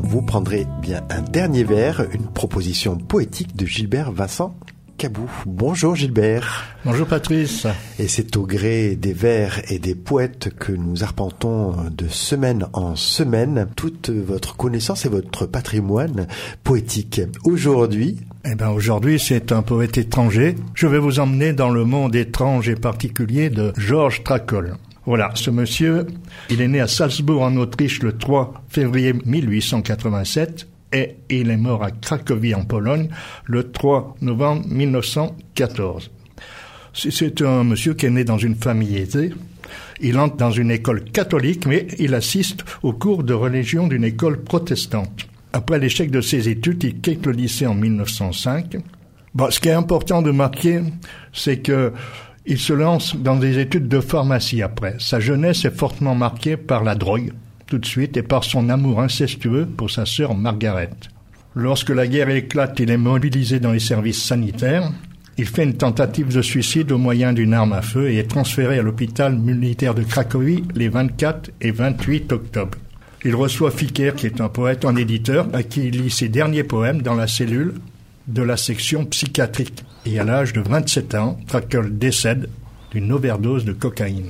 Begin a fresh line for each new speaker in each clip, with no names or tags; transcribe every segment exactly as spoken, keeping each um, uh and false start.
vous prendrez bien un dernier vers, une proposition poétique de Gilbert Vincent Cabou. Bonjour Gilbert.
Bonjour Patrice.
Et c'est au gré des vers et des poètes que nous arpentons de semaine en semaine toute votre connaissance et votre patrimoine poétique. Aujourd'hui...
Eh ben aujourd'hui, c'est un poète étranger. Je vais vous emmener dans le monde étrange et particulier de Georges Trakl. Voilà, ce monsieur, il est né à Salzbourg en Autriche le trois février mille huit cent quatre-vingt-sept et il est mort à Cracovie en Pologne le trois novembre mille neuf cent quatorze. C'est un monsieur qui est né dans une famille aisée. Il entre dans une école catholique, mais il assiste aux cours de religion d'une école protestante. Après l'échec de ses études, il quitte le lycée en mille neuf cent cinq. Bon, ce qui est important de marquer, c'est que il se lance dans des études de pharmacie après. Sa jeunesse est fortement marquée par la drogue, tout de suite, et par son amour incestueux pour sa sœur Margaret. Lorsque la guerre éclate, il est mobilisé dans les services sanitaires. Il fait une tentative de suicide au moyen d'une arme à feu et est transféré à l'hôpital militaire de Cracovie les vingt-quatre et vingt-huit octobre. Il reçoit Ficker, qui est un poète, un éditeur, à qui il lit ses derniers poèmes dans la cellule de la section psychiatrique. Et à l'âge de vingt-sept ans, Trakl décède d'une overdose de cocaïne.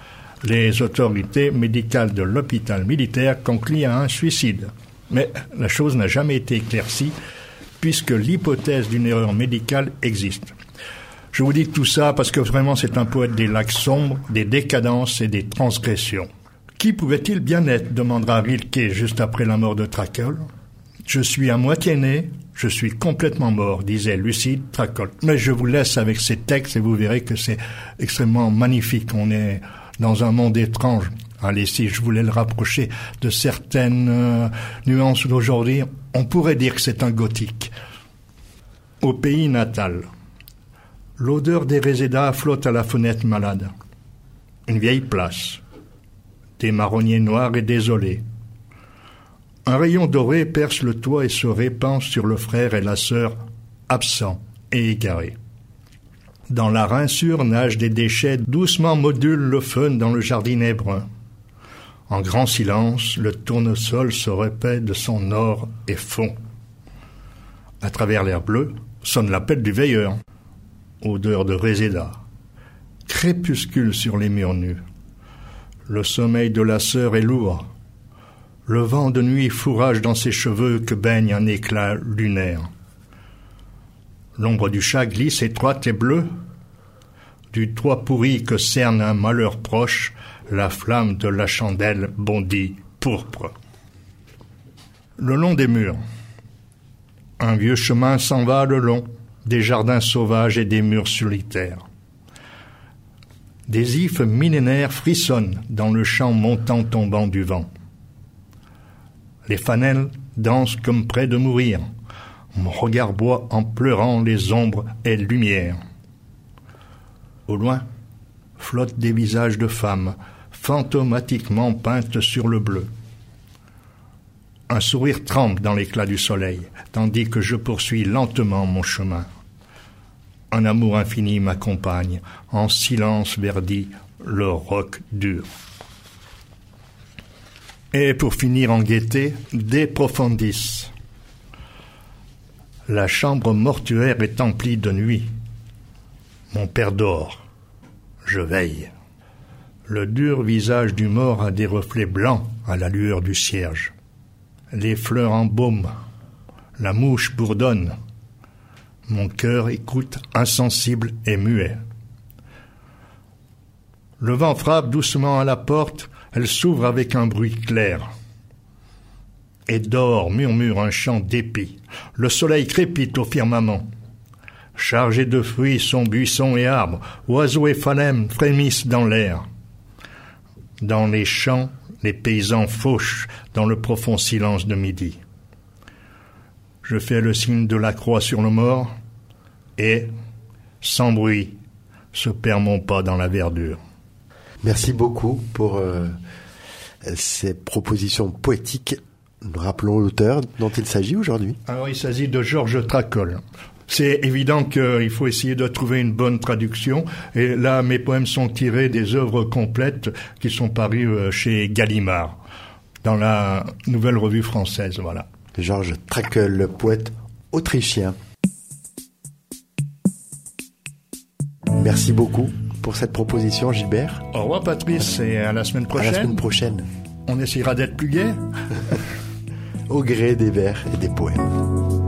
Les autorités médicales de l'hôpital militaire concluent à un suicide. Mais la chose n'a jamais été éclaircie, puisque l'hypothèse d'une erreur médicale existe. Je vous dis tout ça parce que vraiment c'est un poète des lacs sombres, des décadences et des transgressions. Qui pouvait-il bien être, demandera Rilke juste après la mort de Trakl. Je suis à moitié né, je suis complètement mort, disait lucide Trakl. Mais je vous laisse avec ces textes et vous verrez que c'est extrêmement magnifique. On est dans un monde étrange. Allez, si je voulais le rapprocher de certaines euh, nuances d'aujourd'hui, on pourrait dire que c'est un gothique. Au pays natal, l'odeur des résédas flotte à la fenêtre malade. Une vieille place, des marronniers noirs et désolés. Un rayon doré perce le toit et se répand sur le frère et la sœur, absents et égarés. Dans la rinçure nagent des déchets, doucement modulent le fun dans le jardinet brun. En grand silence, le tournesol se répète de son or et fond. À travers l'air bleu, sonne l'appel du veilleur. Odeur de réséda. Crépuscule sur les murs nus. Le sommeil de la sœur est lourd. Le vent de nuit fourrage dans ses cheveux que baigne un éclat lunaire. L'ombre du chat glisse étroite et bleue. Du toit pourri que cerne un malheur proche, la flamme de la chandelle bondit pourpre. Le long des murs, un vieux chemin s'en va le long des jardins sauvages et des murs solitaires. Des ifs millénaires frissonnent dans le champ montant tombant du vent. Les fanelles dansent comme près de mourir. Mon regard boit en pleurant les ombres et lumières. Au loin, flottent des visages de femmes, fantomatiquement peintes sur le bleu. Un sourire tremble dans l'éclat du soleil, tandis que je poursuis lentement mon chemin. Un amour infini m'accompagne, en silence verdit le roc dur. Et pour finir en gaieté, De profundis. La chambre mortuaire est emplie de nuit. Mon père dort. Je veille. Le dur visage du mort a des reflets blancs à la lueur du cierge. Les fleurs embaument. La mouche bourdonne. Mon cœur écoute insensible et muet. Le vent frappe doucement à la porte. Elle s'ouvre avec un bruit clair. Et dort murmure un chant d'épi. Le soleil crépite au firmament. Chargé de fruits sont buissons et arbres. Oiseaux et phalèmes frémissent dans l'air. Dans les champs, les paysans fauchent dans le profond silence de midi. Je fais le signe de la croix sur le mort et, sans bruit, se perd mon pas dans la verdure.
Merci beaucoup pour euh, ces propositions poétiques. Rappelons l'auteur dont il s'agit aujourd'hui.
Alors, il s'agit de Georges Trakl. C'est évident qu'il faut essayer de trouver une bonne traduction. Et là, mes poèmes sont tirés des œuvres complètes qui sont parues chez Gallimard. dans la Nouvelle Revue Française, voilà.
Georges Trakl, poète autrichien. Merci beaucoup pour cette proposition, Gilbert.
Au revoir, Patrice, et à la semaine prochaine.
À la semaine prochaine.
On essaiera d'être plus gai.
Au gré des vers et des poèmes.